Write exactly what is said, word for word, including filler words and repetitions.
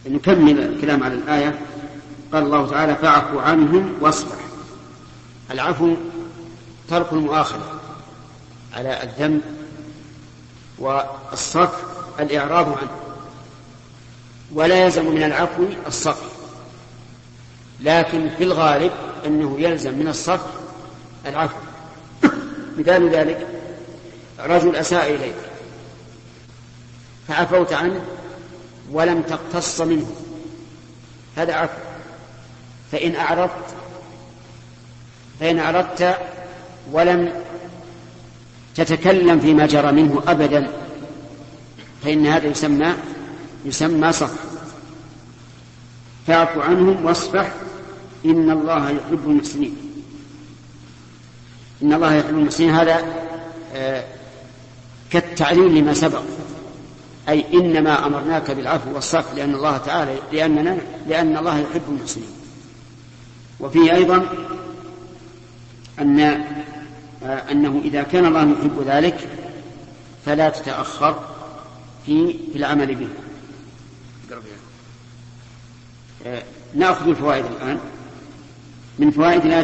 نكمل الكلام على الآية. قال الله تعالى فاعف عنهم واصفح. العفو ترك المؤاخذة على الذنب، والصفح الإعراض عنه، ولا يلزم من العفو الصفح، لكن في الغالب أنه يلزم من الصفح العفو. مثال ذلك رجل أساء إليك فعفوت عنه ولم تقتص منه، هذا عفو. فإن أعرضت فإن أعرضت ولم تتكلم فيما جرى منه أبدا فإن هذا يسمى يسمى صفح. فاعف عنهم واصفح إن الله يحب المحسنين. إن الله يحب المحسنين هذا آه كالتعليل لما سبق، أي إنما أمرناك بالعفو والصفح لأن الله تعالى لأننا لأن الله يحب المحسنين. وفيه أيضا أن آه أنه إذا كان الله يحب ذلك فلا تتأخر في في العمل به. آه نأخذ الفوائد الآن. من فوائد